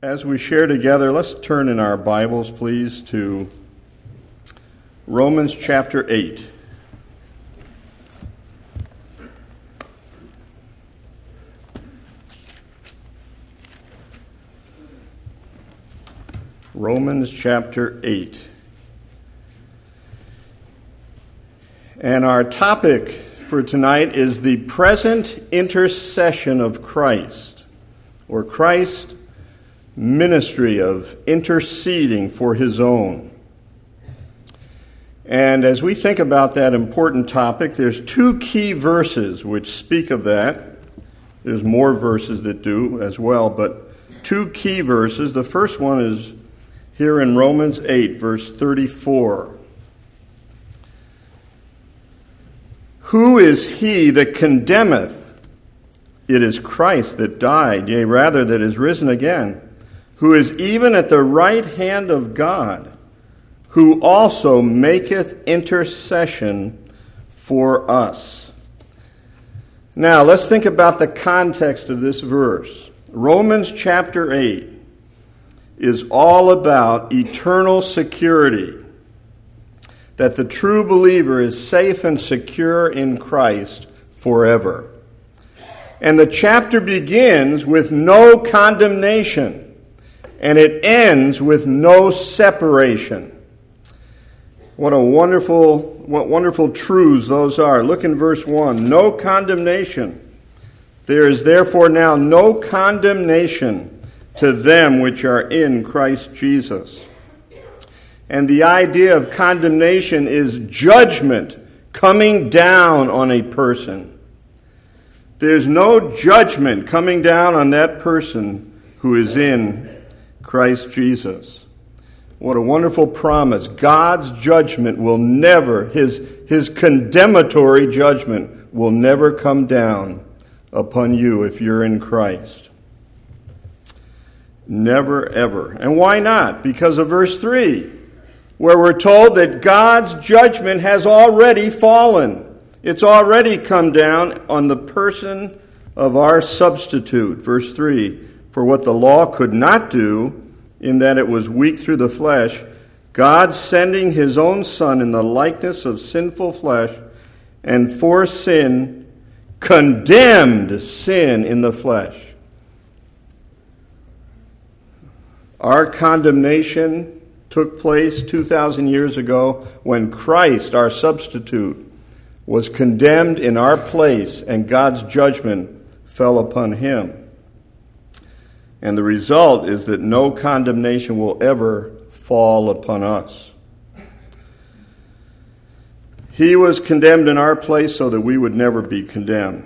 As we share together, let's turn in our Bibles, please, to Romans chapter 8. Romans chapter 8. And our topic for tonight is the present intercession of Christ, or Christ's ministry of interceding for his own. And as we think about that important topic, there's two key verses which speak of that. There's more verses that do as well, but two key verses. The first one is here in Romans 8, verse 34. Who is he that condemneth? It is Christ that died, yea, rather that is risen again, who is even at the right hand of God, who also maketh intercession for us. Now, let's think about the context of this verse. Romans chapter 8 is all about eternal security, that the true believer is safe and secure in Christ forever. And the chapter begins with no condemnation, and it ends with no separation. What wonderful truths those are. Look in verse 1. No condemnation. There is therefore now no condemnation to them which are in Christ Jesus. And the idea of condemnation is judgment coming down on a person. There's no judgment coming down on that person who is in Christ Jesus. What a wonderful promise. God's judgment will never, his condemnatory judgment will never come down upon you if you're in Christ. Never, ever. And why not? Because of verse 3, where we're told that God's judgment has already fallen. It's already come down on the person of our substitute. Verse 3, for what the law could not do, in that it was weak through the flesh, God sending his own Son in the likeness of sinful flesh, and for sin, condemned sin in the flesh. Our condemnation took place 2,000 years ago when Christ, our substitute, was condemned in our place, and God's judgment fell upon him. And the result is that no condemnation will ever fall upon us. He was condemned in our place so that we would never be condemned.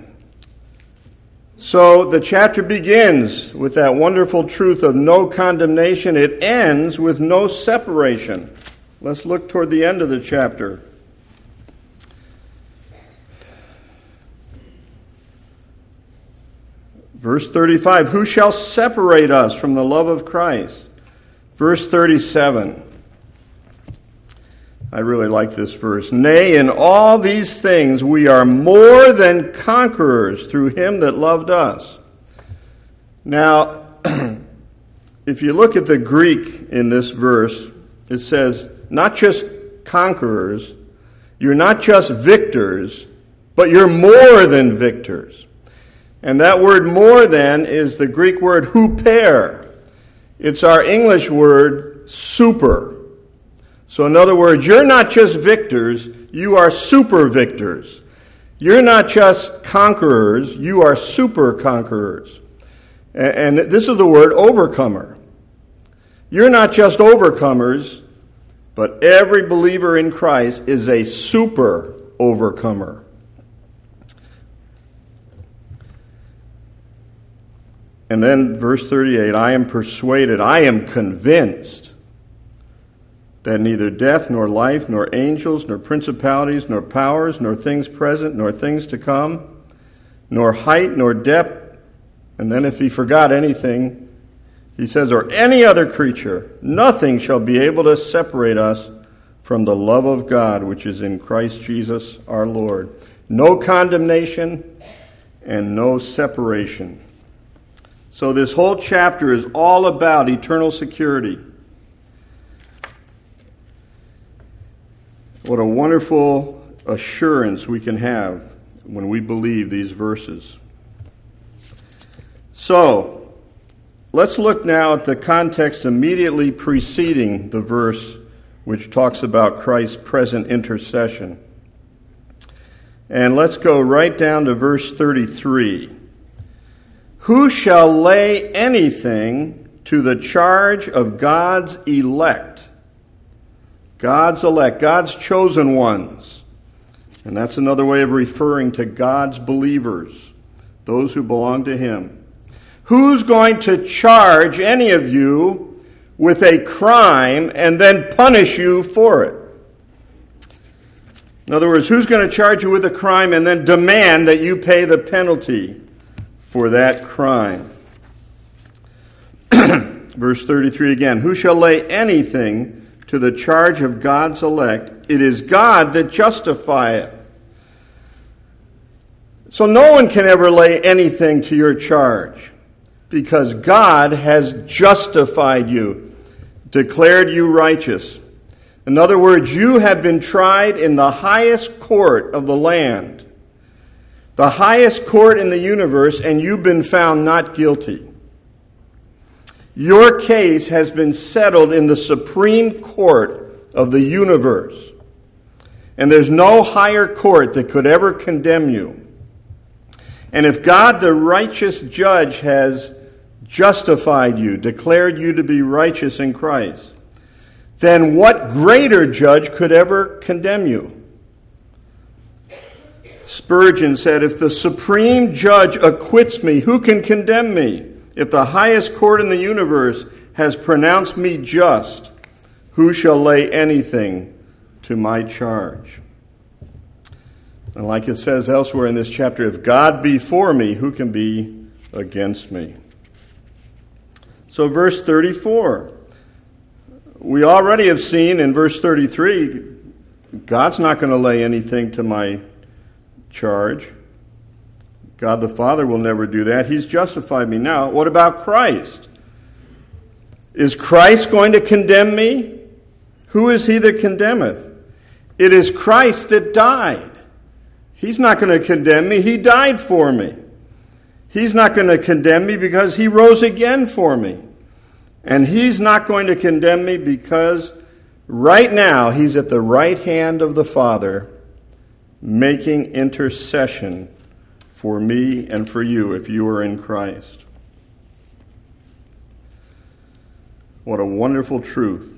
So the chapter begins with that wonderful truth of no condemnation. It ends with no separation. Let's look toward the end of the chapter. Verse 35, who shall separate us from the love of Christ? Verse 37, I really like this verse. Nay, in all these things we are more than conquerors through him that loved us. Now, if you look at the Greek in this verse, it says, not just conquerors, you're not just victors, but you're more than victors. And that word more than is the Greek word huper. It's our English word super. So in other words, you're not just victors, you are super victors. You're not just conquerors, you are super conquerors. And this is the word overcomer. You're not just overcomers, but every believer in Christ is a super overcomer. And then verse 38, I am persuaded, I am convinced that neither death, nor life, nor angels, nor principalities, nor powers, nor things present, nor things to come, nor height, nor depth, and then if he forgot anything, he says, or any other creature, nothing shall be able to separate us from the love of God, which is in Christ Jesus our Lord. No condemnation and no separation. So this whole chapter is all about eternal security. What a wonderful assurance we can have when we believe these verses. So, let's look now at the context immediately preceding the verse which talks about Christ's present intercession. And let's go right down to verse 33. Who shall lay anything to the charge of God's elect? God's elect, God's chosen ones. And that's another way of referring to God's believers, those who belong to Him. Who's going to charge any of you with a crime and then punish you for it? In other words, who's going to charge you with a crime and then demand that you pay the penalty for that crime? Verse 33 again. Who shall lay anything to the charge of God's elect? It is God that justifieth. So no one can ever lay anything to your charge, because God has justified you, declared you righteous. In other words, you have been tried in the highest court of the land, the highest court in the universe, and you've been found not guilty. Your case has been settled in the supreme court of the universe, and there's no higher court that could ever condemn you. And if God, the righteous judge, has justified you, declared you to be righteous in Christ, then what greater judge could ever condemn you? Spurgeon said, if the supreme judge acquits me, who can condemn me? If the highest court in the universe has pronounced me just, who shall lay anything to my charge? And like it says elsewhere in this chapter, if God be for me, who can be against me? So verse 34. We already have seen in verse 33, God's not going to lay anything to my charge. God the Father will never do that. He's justified me. Now, what about Christ? Is Christ going to condemn me? Who is he that condemneth? It is Christ that died. He's not going to condemn me. He died for me. He's not going to condemn me because he rose again for me. And he's not going to condemn me because right now he's at the right hand of the Father making intercession for me and for you if you are in Christ. What a wonderful truth.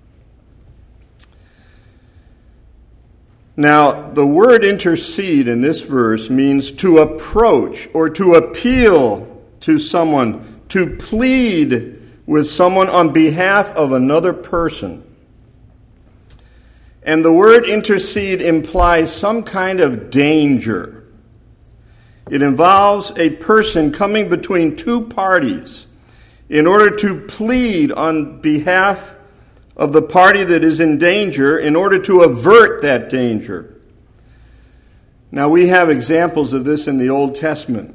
Now, the word intercede in this verse means to approach or to appeal to someone, to plead with someone on behalf of another person. And the word intercede implies some kind of danger. It involves a person coming between two parties in order to plead on behalf of the party that is in danger in order to avert that danger. Now, we have examples of this in the Old Testament.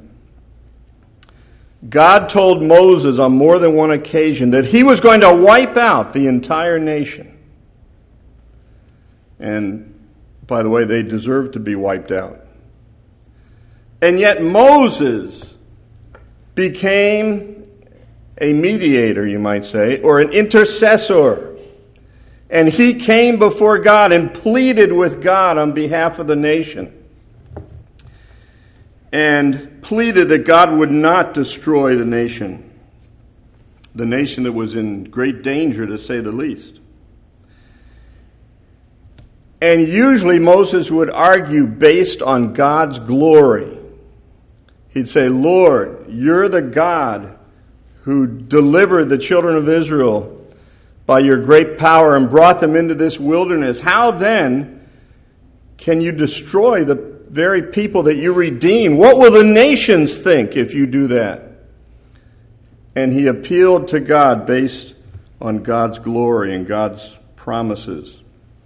God told Moses on more than one occasion that he was going to wipe out the entire nation. And, by the way, they deserved to be wiped out. And yet Moses became a mediator, you might say, or an intercessor. And he came before God and pleaded with God on behalf of the nation. And pleaded that God would not destroy the nation that was in great danger, to say the least. And usually Moses would argue based on God's glory. He'd say, Lord, you're the God who delivered the children of Israel by your great power and brought them into this wilderness. How then can you destroy the very people that you redeem? What will the nations think if you do that? And he appealed to God based on God's glory and God's promises.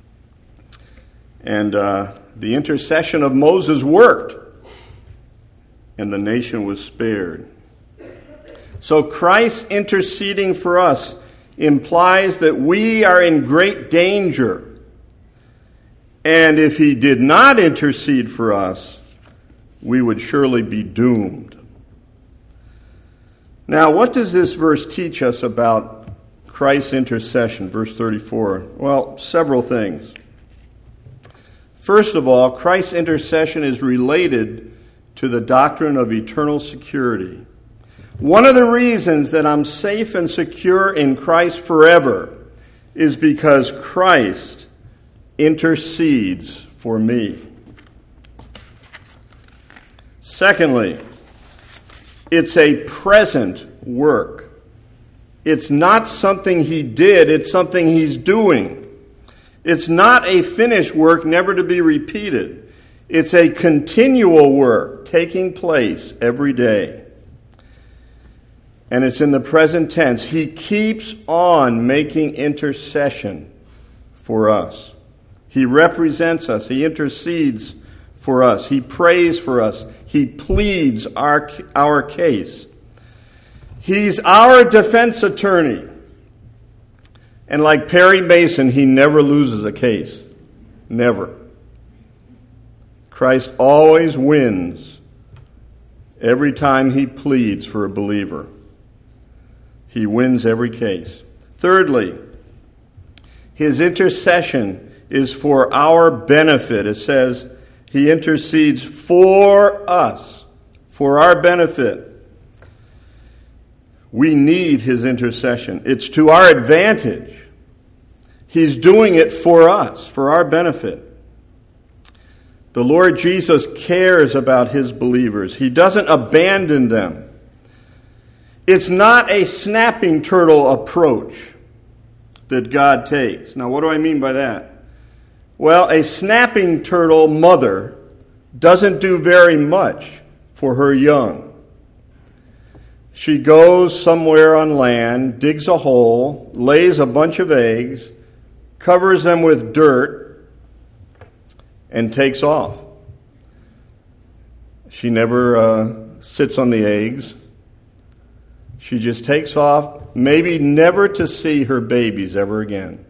And the intercession of Moses worked, and the nation was spared. So Christ interceding for us implies that we are in great danger. And if he did not intercede for us, we would surely be doomed. Now, what does this verse teach us about Christ's intercession? Verse 34. Well, several things. First of all, Christ's intercession is related to the doctrine of eternal security. One of the reasons that I'm safe and secure in Christ forever is because Christ intercedes for me. Secondly, it's a present work. It's not something he did, it's something he's doing. It's not a finished work never to be repeated. It's a continual work taking place every day. And it's in the present tense. He keeps on making intercession for us. He represents us. He intercedes for us. He prays for us. He pleads our case. He's our defense attorney. And like Perry Mason, he never loses a case. Never. Christ always wins every time he pleads for a believer. He wins every case. Thirdly, his intercession is for our benefit. It says he intercedes for us, for our benefit. We need his intercession. It's to our advantage. He's doing it for us, for our benefit. The Lord Jesus cares about his believers. He doesn't abandon them. It's not a snapping turtle approach that God takes. Now, what do I mean by that? Well, a snapping turtle mother doesn't do very much for her young. She goes somewhere on land, digs a hole, lays a bunch of eggs, covers them with dirt, and takes off. She never sits on the eggs. She just takes off, maybe never to see her babies ever again.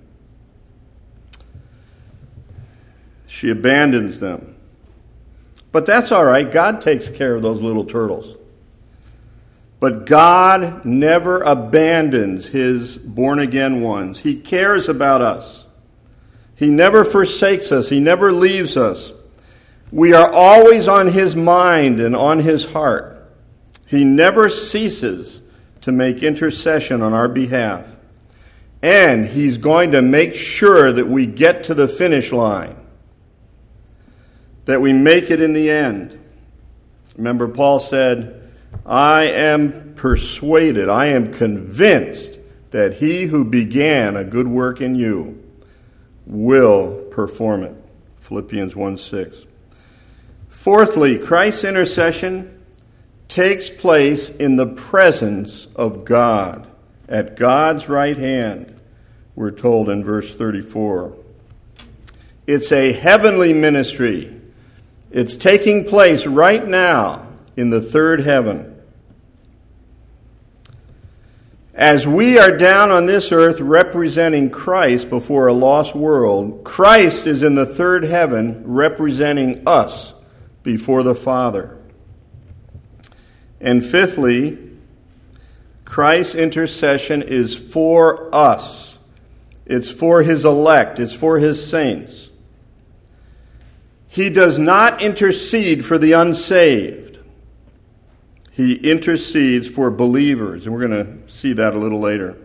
She abandons them. But that's all right. God takes care of those little turtles. But God never abandons his born-again ones. He cares about us. He never forsakes us. He never leaves us. We are always on his mind and on his heart. He never ceases to make intercession on our behalf. And he's going to make sure that we get to the finish line, that we make it in the end. Remember, Paul said, I am persuaded, I am convinced that he who began a good work in you will perform it. Philippians 1:6. Fourthly, Christ's intercession takes place in the presence of God, at God's right hand, we're told in verse 34. It's a heavenly ministry. It's taking place right now in the third heaven. As we are down on this earth representing Christ before a lost world, Christ is in the third heaven representing us before the Father. And fifthly, Christ's intercession is for us. It's for his elect. It's for his saints. He does not intercede for the unsaved. He intercedes for believers, and we're going to see that a little later.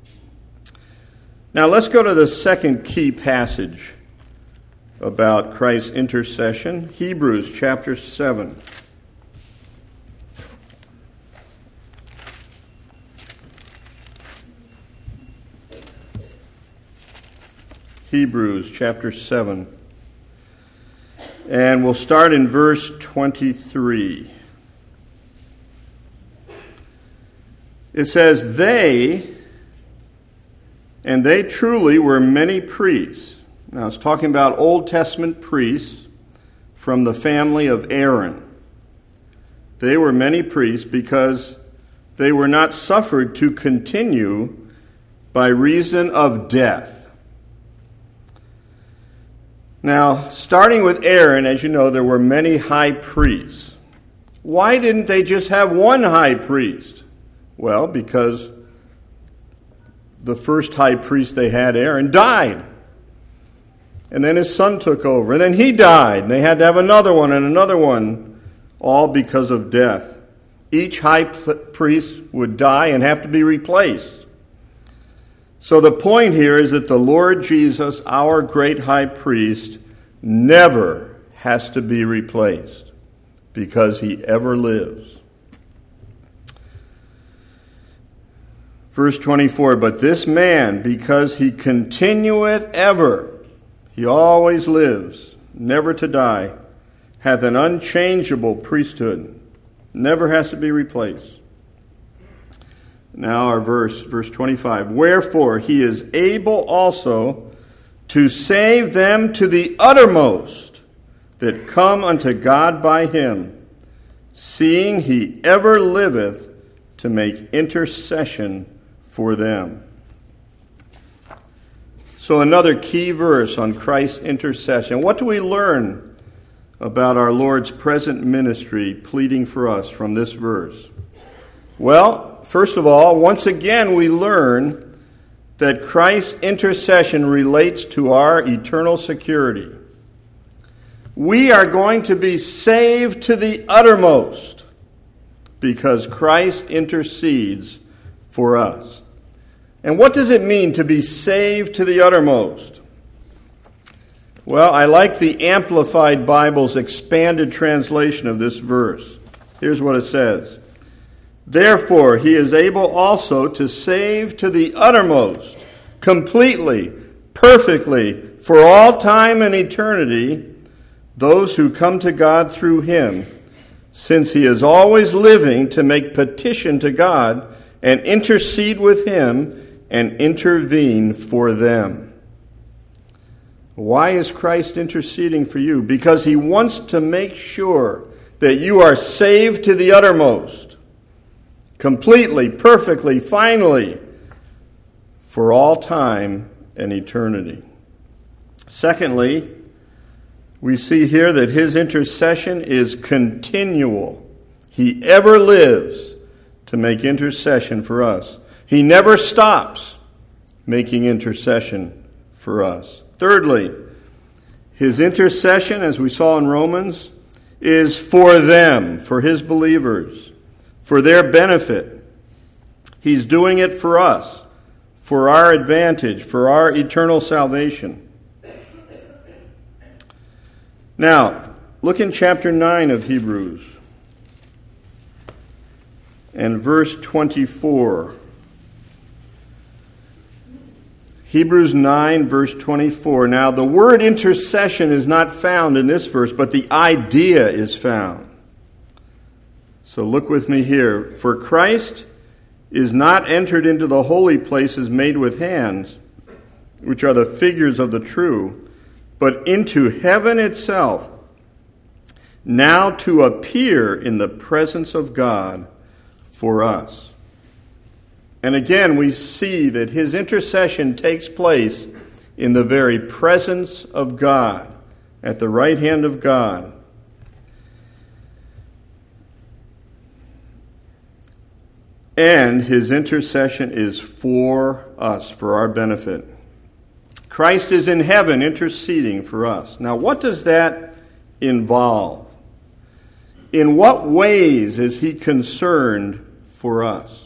Now let's go to the second key passage about Christ's intercession, Hebrews chapter 7. Hebrews chapter 7. And we'll start in verse 23. It says, they truly were many priests. Now it's talking about Old Testament priests from the family of Aaron. They were many priests because they were not suffered to continue by reason of death. Now, starting with Aaron, as you know, there were many high priests. Why didn't they just have one high priest? Well, because the first high priest they had, Aaron, died. And then his son took over. And then he died. And they had to have another one and another one, all because of death. Each high priest would die and have to be replaced. So the point here is that the Lord Jesus, our great high priest, never has to be replaced because he ever lives. Verse 24, but this man, because he continueth ever, he always lives, never to die, hath an unchangeable priesthood, never has to be replaced. Now our verse 25, wherefore he is able also to save them to the uttermost that come unto God by him, seeing he ever liveth to make intercession for them. So another key verse on Christ's intercession. What do we learn about our Lord's present ministry pleading for us from this verse? Well, first of all, once again we learn that Christ's intercession relates to our eternal security. We are going to be saved to the uttermost because Christ intercedes for us. And what does it mean to be saved to the uttermost? Well, I like the Amplified Bible's expanded translation of this verse. Here's what it says. Therefore, he is able also to save to the uttermost, completely, perfectly, for all time and eternity, those who come to God through him, since he is always living to make petition to God and intercede with him and intervene for them. Why is Christ interceding for you? Because he wants to make sure that you are saved to the uttermost, completely, perfectly, finally, for all time and eternity. Secondly, we see here that his intercession is continual. He ever lives to make intercession for us. He never stops making intercession for us. Thirdly, his intercession, as we saw in Romans, is for them, for his believers, for their benefit. He's doing it for us, for our advantage, for our eternal salvation. Now, look in chapter 9 of Hebrews and verse 24. Hebrews 9, verse 24. Now, the word intercession is not found in this verse, but the idea is found. So look with me here. For Christ is not entered into the holy places made with hands, which are the figures of the true, but into heaven itself, now to appear in the presence of God for us. And again, we see that his intercession takes place in the very presence of God, at the right hand of God. And his intercession is for us, for our benefit. Christ is in heaven interceding for us. Now, what does that involve? In what ways is he concerned for us?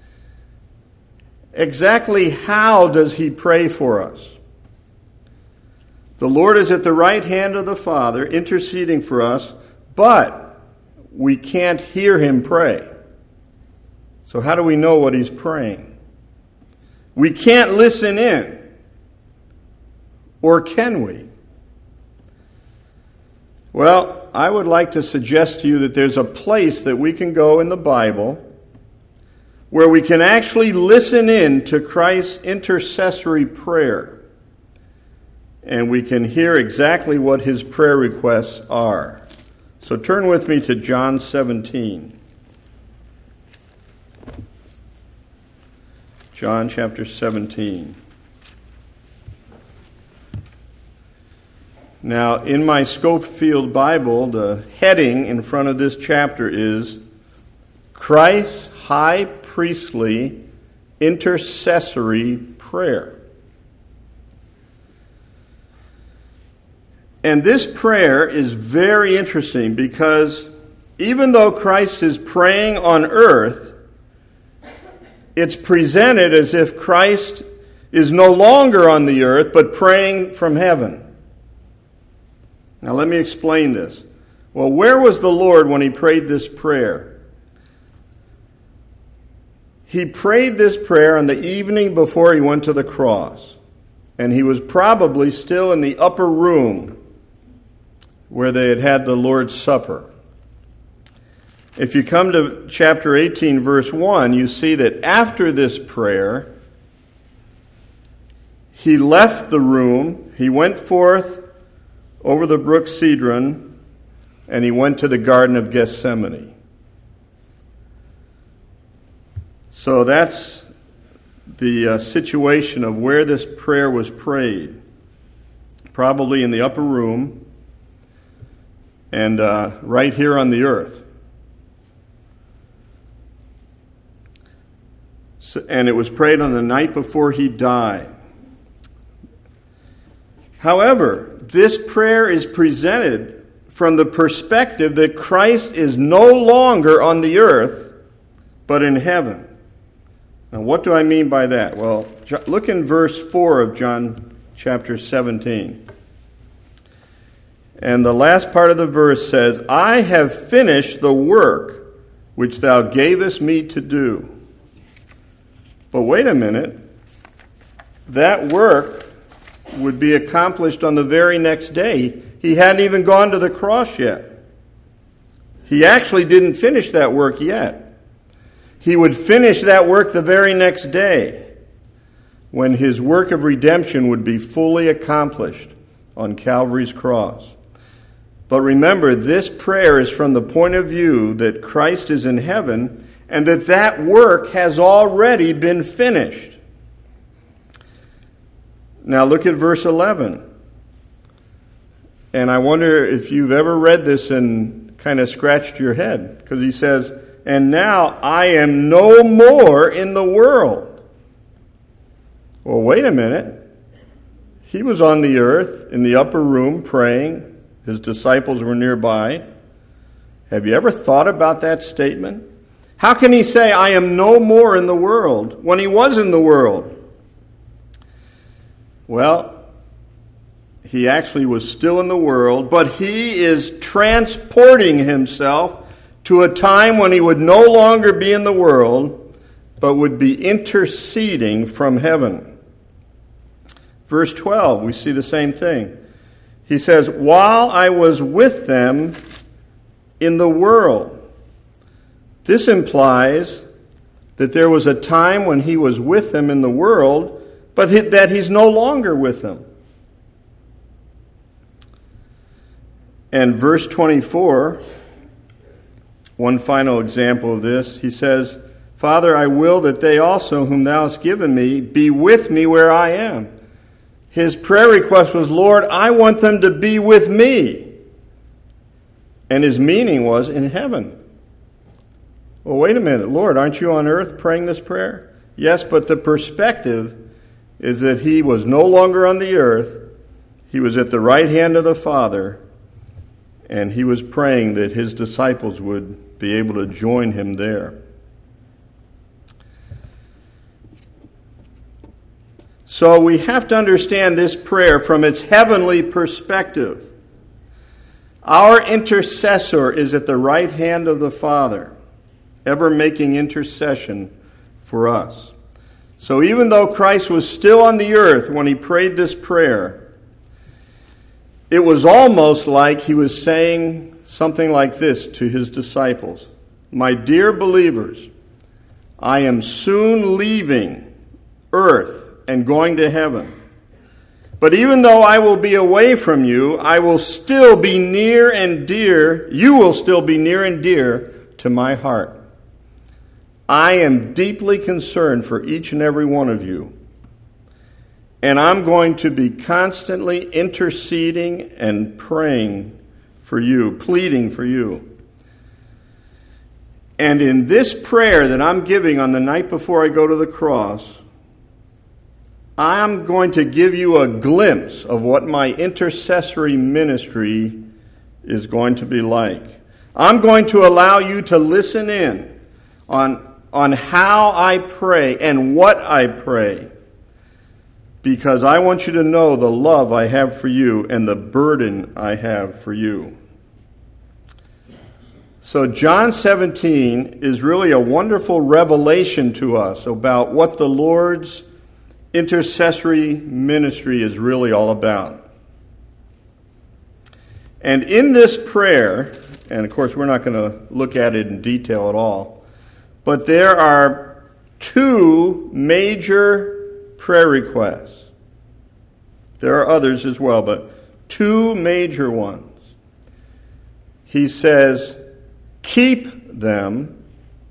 Exactly how does he pray for us? The Lord is at the right hand of the Father, interceding for us, but we can't hear him pray. So how do we know what he's praying? We can't listen in. Or can we? Well, I would like to suggest to you that there's a place that we can go in the Bible where we can actually listen in to Christ's intercessory prayer. And we can hear exactly what his prayer requests are. So turn with me to John 17. John chapter 17. Now, in my Scofield Bible, the heading in front of this chapter is Christ's High Priestly Intercessory Prayer. And this prayer is very interesting because even though Christ is praying on earth, it's presented as if Christ is no longer on the earth but praying from heaven. Now let me explain this. Well, where was the Lord when he prayed this prayer? He prayed this prayer on the evening before he went to the cross. And he was probably still in the upper room where they had the Lord's Supper. If you come to chapter 18, verse 1, you see that after this prayer, he left the room, he went forth over the brook Cedron, and he went to the Garden of Gethsemane. So that's the situation of where this prayer was prayed. Probably in the upper room and right here on the earth. And it was prayed on the night before he died. However, this prayer is presented from the perspective that Christ is no longer on the earth, but in heaven. Now, what do I mean by that? Well, look in verse 4 of John chapter 17. And the last part of the verse says, I have finished the work which thou gavest me to do. But wait a minute. That work would be accomplished on the very next day. He hadn't even gone to the cross yet. He actually didn't finish that work yet. He would finish that work the very next day when his work of redemption would be fully accomplished on Calvary's cross. But remember, this prayer is from the point of view that Christ is in heaven and that work has already been finished. Now look at verse 11. And I wonder if you've ever read this and kind of scratched your head. Because he says, and now I am no more in the world. Well, wait a minute. He was on the earth in the upper room praying. His disciples were nearby. Have you ever thought about that statement? How can he say, I am no more in the world, when he was in the world? Well, he actually was still in the world, but he is transporting himself to a time when he would no longer be in the world, but would be interceding from heaven. Verse 12, we see the same thing. He says, while I was with them in the world. This implies that there was a time when he was with them in the world, but that he's no longer with them. And verse 24, one final example of this, he says, Father, I will that they also, whom thou hast given me, be with me where I am. His prayer request was, Lord, I want them to be with me. And his meaning was in heaven. Well, wait a minute, Lord, aren't you on earth praying this prayer? Yes, but the perspective is that he was no longer on the earth. He was at the right hand of the Father, and he was praying that his disciples would be able to join him there. So we have to understand this prayer from its heavenly perspective. Our intercessor is at the right hand of the Father, ever making intercession for us. So even though Christ was still on the earth when he prayed this prayer, it was almost like he was saying something like this to his disciples. My dear believers, I am soon leaving earth and going to heaven. But even though I will be away from you, I will still be near and dear. You will still be near and dear to my heart. I am deeply concerned for each and every one of you. And I'm going to be constantly interceding and praying for you, pleading for you. And in this prayer that I'm giving on the night before I go to the cross, I'm going to give you a glimpse of what my intercessory ministry is going to be like. I'm going to allow you to listen in on how I pray and what I pray, because I want you to know the love I have for you and the burden I have for you. So John 17 is really a wonderful revelation to us about what the Lord's intercessory ministry is really all about. And in this prayer, and of course we're not going to look at it in detail at all, but there are two major prayer requests. There are others as well, but two major ones. He says, keep them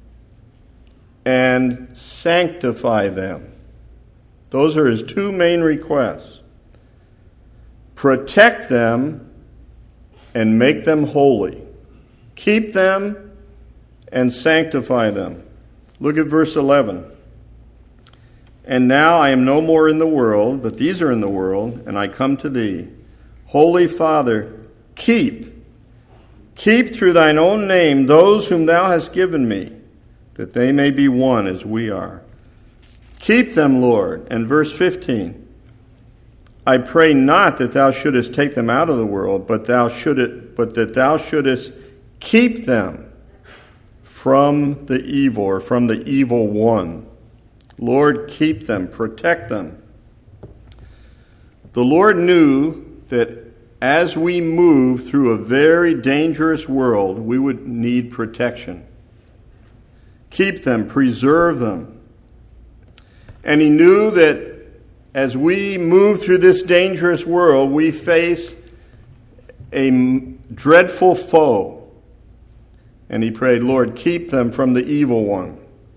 and sanctify them. Those are his two main requests. Protect them and make them holy. Keep them and sanctify them. Look at verse 11. And now I am no more in the world, but these are in the world, and I come to thee. Holy Father, keep through thine own name those whom thou hast given me, that they may be one as we are. Keep them, Lord. And verse 15, I pray not that thou shouldest take them out of the world, but that thou shouldest keep them from the evil, or from the evil one. Lord, keep them, protect them. The Lord knew that as we move through a very dangerous world, we would need protection. Keep them, preserve them. And he knew that as we move through this dangerous world, we face a dreadful foe. And he prayed, Lord, keep them from the evil one.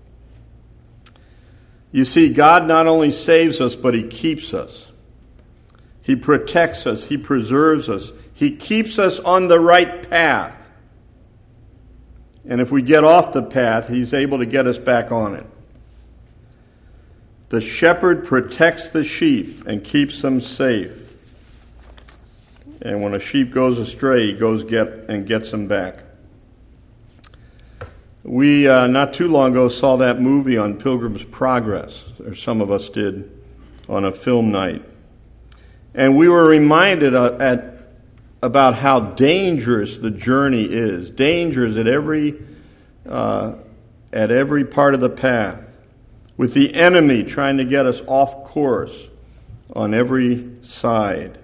You see, God not only saves us, but he keeps us. He protects us. He preserves us. He keeps us on the right path. And if we get off the path, he's able to get us back on it. The shepherd protects the sheep and keeps them safe. And when a sheep goes astray, he goes and gets them back. We, not too long ago, saw that movie on Pilgrim's Progress, or some of us did, on a film night. And we were reminded about how dangerous the journey is. Dangerous at every part of the path, with the enemy trying to get us off course on every side.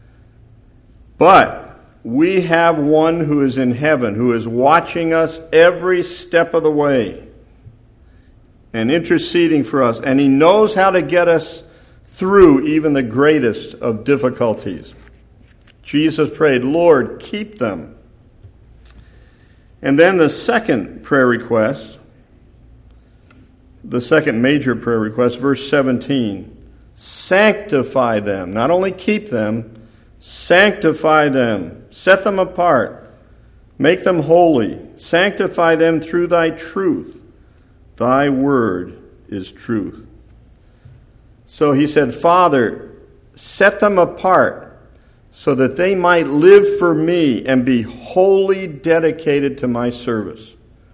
But we have one who is in heaven, who is watching us every step of the way and interceding for us. And he knows how to get us through even the greatest of difficulties. Jesus prayed, Lord, keep them. And then the second prayer request, the second major prayer request, verse 17, sanctify them. Not only keep them, sanctify them. Set them apart. Make them holy. Sanctify them through thy truth. Thy word is truth. So he said, Father, set them apart so that they might live for me and be wholly dedicated to my service.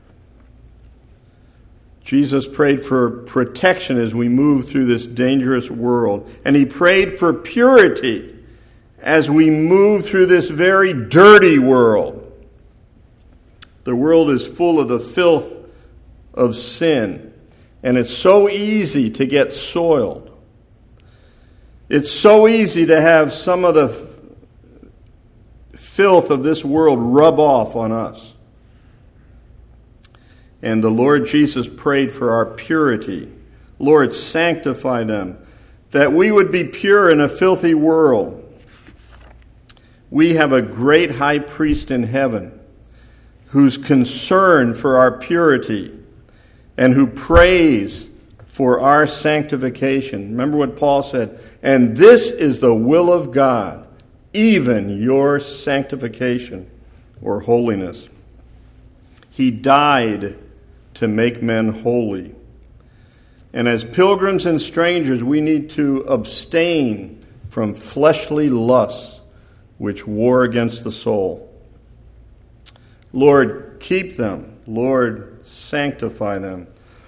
Jesus prayed for protection as we move through this dangerous world. And he prayed for purity as we move through this very dirty world. The world is full of the filth of sin. And it's so easy to get soiled. It's so easy to have some of the filth of this world rub off on us. And the Lord Jesus prayed for our purity. Lord, sanctify them, that we would be pure in a filthy world. We have a great high priest in heaven who's concerned for our purity. and who prays for our sanctification. Remember what Paul said, and this is the will of God, even your sanctification or holiness. He died to make men holy. And as pilgrims and strangers, we need to abstain from fleshly lusts which war against the soul. Lord, keep them. Lord, sanctify them.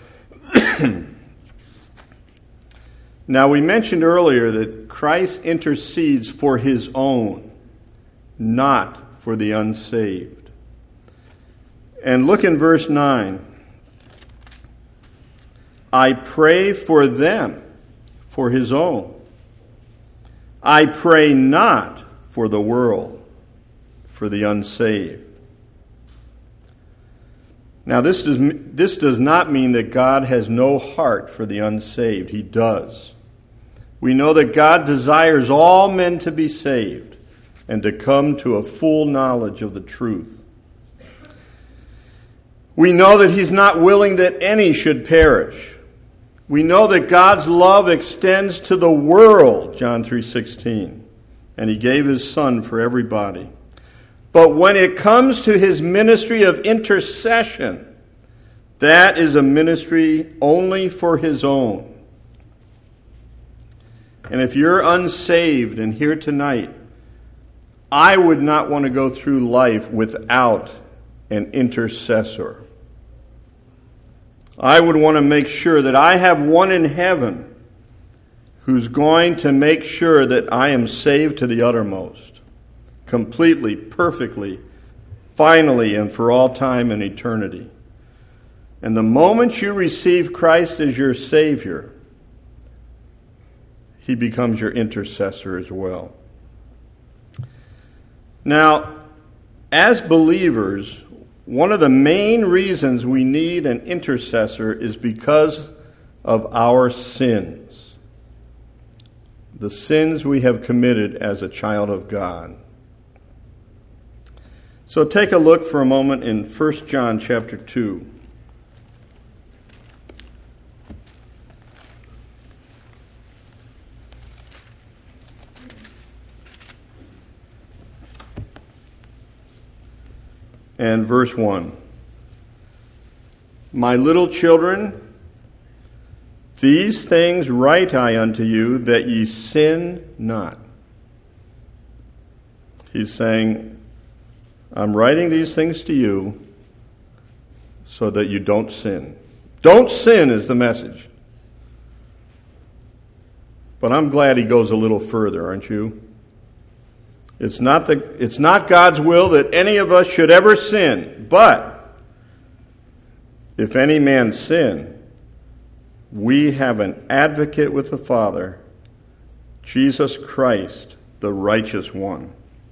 Now, we mentioned earlier that Christ intercedes for his own, not for the unsaved. And look in verse 9. I pray for them, for his own. I pray not for the world, for the unsaved. Now, this does not mean that God has no heart for the unsaved. He does. We know that God desires all men to be saved and to come to a full knowledge of the truth. We know that he's not willing that any should perish. We know that God's love extends to the world, John 3:16, and he gave his Son for everybody. But when it comes to his ministry of intercession, that is a ministry only for his own. And if you're unsaved and here tonight, I would not want to go through life without an intercessor. I would want to make sure that I have one in heaven who's going to make sure that I am saved to the uttermost, completely, perfectly, finally, and for all time and eternity. And the moment you receive Christ as your Savior, he becomes your intercessor as well. Now, as believers, one of the main reasons we need an intercessor is because of our sins. The sins we have committed as a child of God. So take a look for a moment in 1 John chapter 2. And verse 1. My little children, these things write I unto you, that ye sin not. He's saying, I'm writing these things to you so that you don't sin. Don't sin is the message. But I'm glad he goes a little further, aren't you? It's not God's will that any of us should ever sin. But if any man sin, we have an advocate with the Father, Jesus Christ, the righteous one.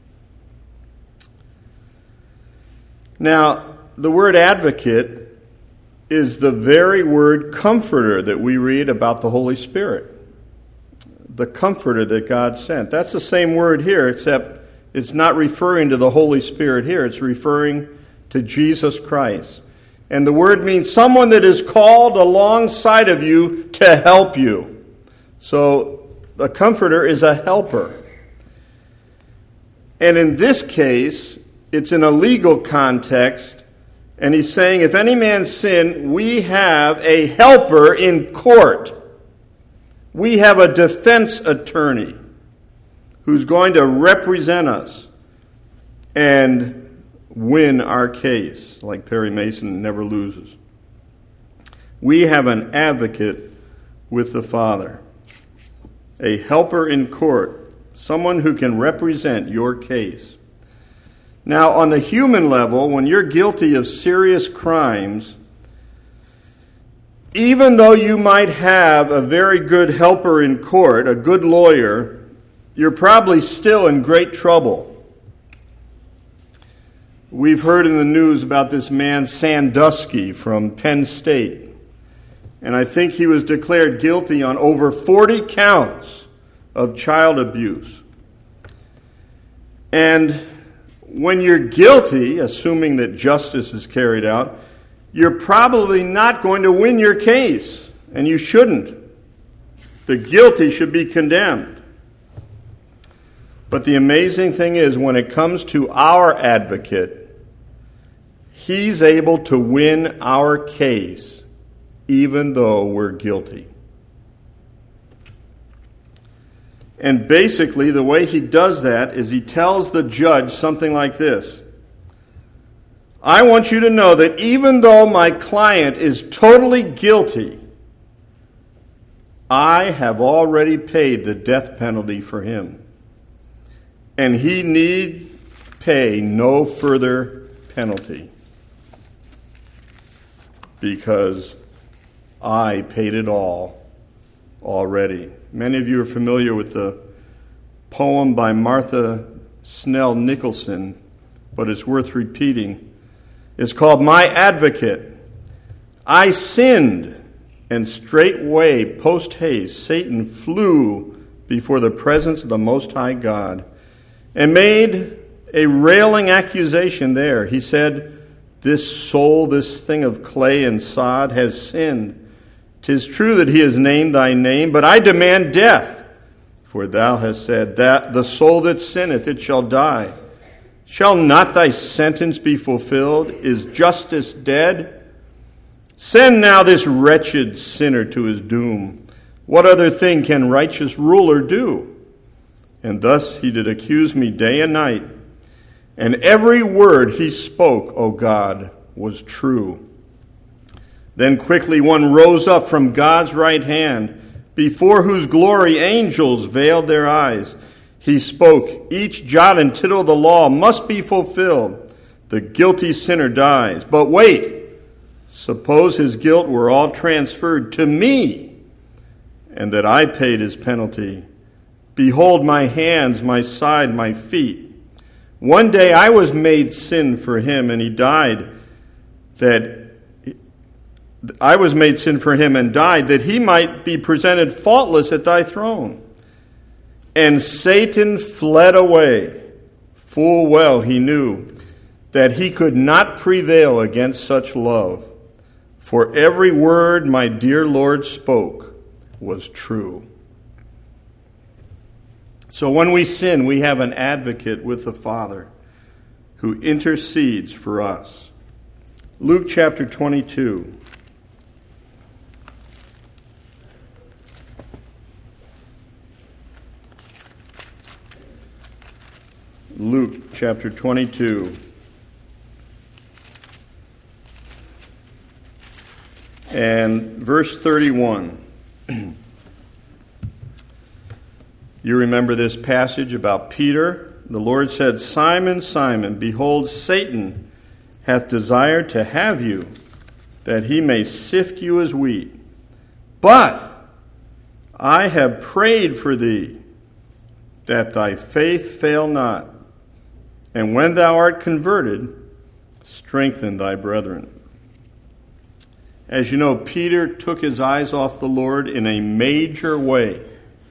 Now, the word advocate is the very word comforter that we read about the Holy Spirit. The comforter that God sent. That's the same word here, except it's not referring to the Holy Spirit here. It's referring to Jesus Christ. And the word means someone that is called alongside of you to help you. So the comforter is a helper. And in this case, it's in a legal context. And he's saying, if any man sin, we have a helper in court. We have a defense attorney who's going to represent us and win our case, like Perry Mason never loses. We have an advocate with the Father, a helper in court, someone who can represent your case. Now, on the human level, when you're guilty of serious crimes, even though you might have a very good helper in court, a good lawyer, you're probably still in great trouble. We've heard in the news about this man Sandusky from Penn State. And I think he was declared guilty on over 40 counts of child abuse. And when you're guilty, assuming that justice is carried out, you're probably not going to win your case, and you shouldn't. The guilty should be condemned. But the amazing thing is, when it comes to our advocate, he's able to win our case even though we're guilty. And basically, the way he does that is he tells the judge something like this: I want you to know that even though my client is totally guilty, I have already paid the death penalty for him. And he need pay no further penalty because I paid it all already. Many of you are familiar with the poem by Martha Snell Nicholson, but it's worth repeating. It's called My Advocate. I sinned, and straightway post haste Satan flew before the presence of the Most High God and made a railing accusation there. He said, this soul, this thing of clay and sod, has sinned. 'Tis true that he has named thy name, but I demand death. For thou hast said that the soul that sinneth, it shall die. Shall not thy sentence be fulfilled? Is justice dead? Send now this wretched sinner to his doom. What other thing can righteous ruler do? And thus he did accuse me day and night. And every word he spoke, O God, was true. Then quickly one rose up from God's right hand, before whose glory angels veiled their eyes. He spoke, each jot and tittle of the law must be fulfilled. The guilty sinner dies. But wait, suppose his guilt were all transferred to me, and that I paid his penalty. Behold my hands, my side, my feet. One day I was made sin for him, and he died. I was made sin for him and died, that he might be presented faultless at thy throne. And Satan fled away. Full well he knew that he could not prevail against such love. For every word my dear Lord spoke was true. So when we sin, we have an advocate with the Father who intercedes for us. Luke chapter 22. Luke chapter 22. And verse 31. You remember this passage about Peter. The Lord said, Simon, Simon, behold, Satan hath desired to have you, that he may sift you as wheat. But I have prayed for thee, that thy faith fail not. And when thou art converted, strengthen thy brethren. As you know, Peter took his eyes off the Lord in a major way.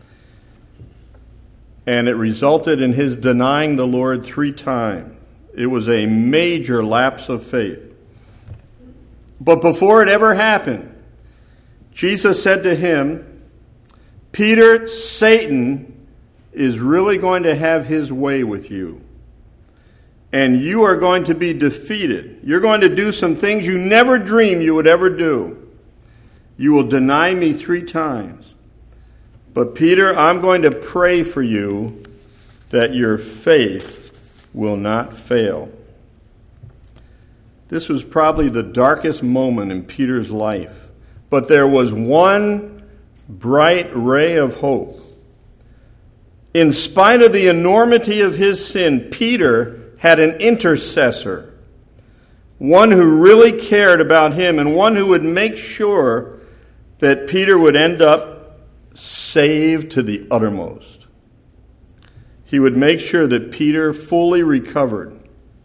And it resulted in his denying the Lord 3 times. It was a major lapse of faith. But before it ever happened, Jesus said to him, Peter, Satan is really going to have his way with you. And you are going to be defeated. You're going to do some things you never dreamed you would ever do. You will deny me 3 times. But Peter, I'm going to pray for you that your faith will not fail. This was probably the darkest moment in Peter's life. But there was one bright ray of hope. In spite of the enormity of his sin, Peter had an intercessor, one who really cared about him and one who would make sure that Peter would end up saved to the uttermost. He would make sure that Peter fully recovered.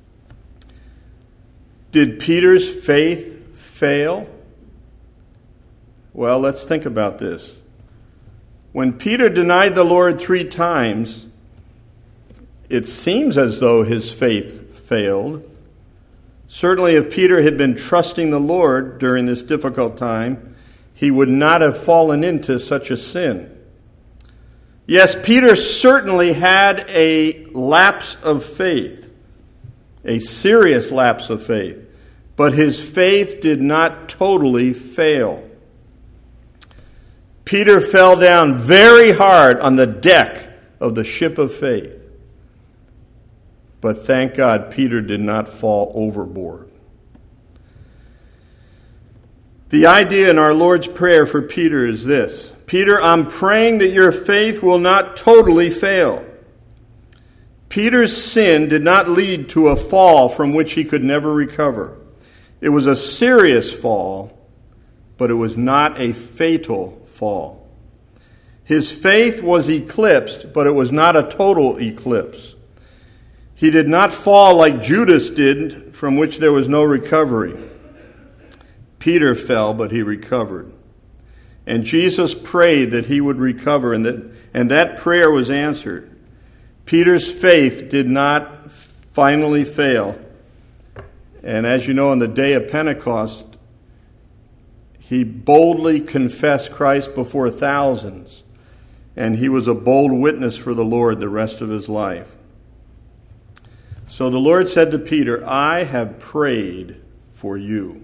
Did Peter's faith fail? Well, let's think about this. When Peter denied the Lord 3 times, it seems as though his faith failed. Certainly, if Peter had been trusting the Lord during this difficult time, he would not have fallen into such a sin. Yes, Peter certainly had a lapse of faith, a serious lapse of faith, but his faith did not totally fail. Peter fell down very hard on the deck of the ship of faith. But thank God Peter did not fall overboard. The idea in our Lord's Prayer for Peter is this: Peter, I'm praying that your faith will not totally fail. Peter's sin did not lead to a fall from which he could never recover. It was a serious fall, but it was not a fatal fall. His faith was eclipsed, but it was not a total eclipse. He did not fall like Judas did, from which there was no recovery. Peter fell, but he recovered. And Jesus prayed that he would recover, and that prayer was answered. Peter's faith did not finally fail. And as you know, on the day of Pentecost, he boldly confessed Christ before thousands, and he was a bold witness for the Lord the rest of his life. So the Lord said to Peter, I have prayed for you,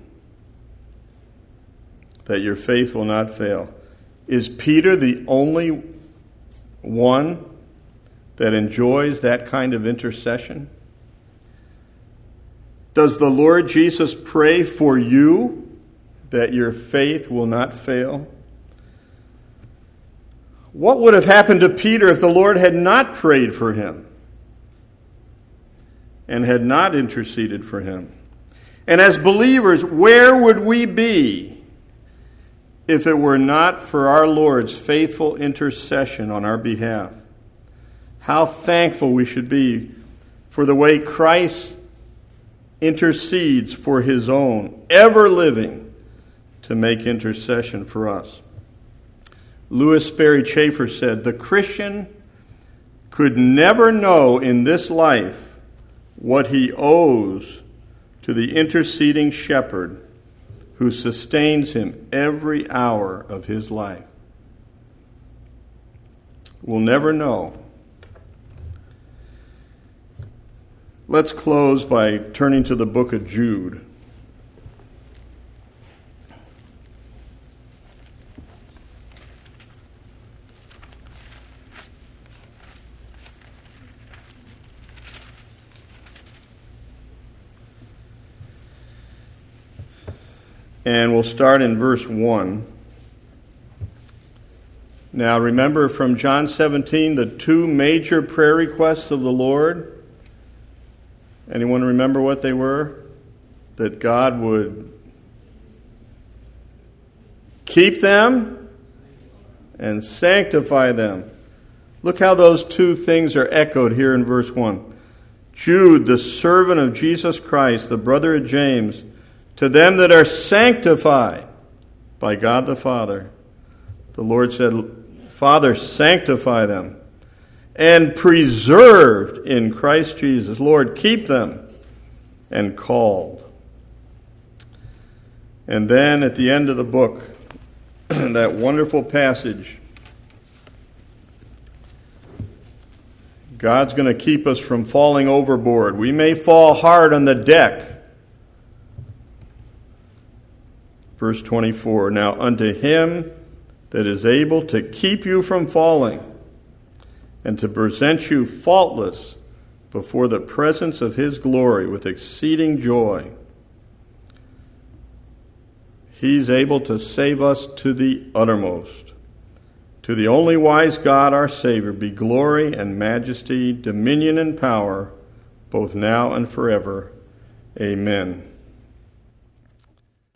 that your faith will not fail. Is Peter the only one that enjoys that kind of intercession? Does the Lord Jesus pray for you that your faith will not fail? What would have happened to Peter if the Lord had not prayed for him and had not interceded for him? And as believers, where would we be if it were not for our Lord's faithful intercession on our behalf? How thankful we should be for the way Christ intercedes for his own, ever living to make intercession for us. Louis Sperry Chafer said, the Christian could never know in this life what he owes to the interceding shepherd who sustains him every hour of his life. We'll never know. Let's close by turning to the book of Jude. And we'll start in verse 1. Now remember from John 17 the two major prayer requests of the Lord. Anyone remember what they were? That God would keep them and sanctify them. Look how those two things are echoed here in verse 1. Jude, the servant of Jesus Christ, the brother of James, to them that are sanctified by God the Father. The Lord said, Father, sanctify them. And preserved in Christ Jesus. Lord, keep them. And called. And then at the end of the book, that wonderful passage, God's going to keep us from falling overboard. We may fall hard on the deck. Verse 24, now unto him that is able to keep you from falling, and to present you faultless before the presence of his glory with exceeding joy. He's able to save us to the uttermost. To the only wise God, our Savior, be glory and majesty, dominion and power, both now and forever. Amen.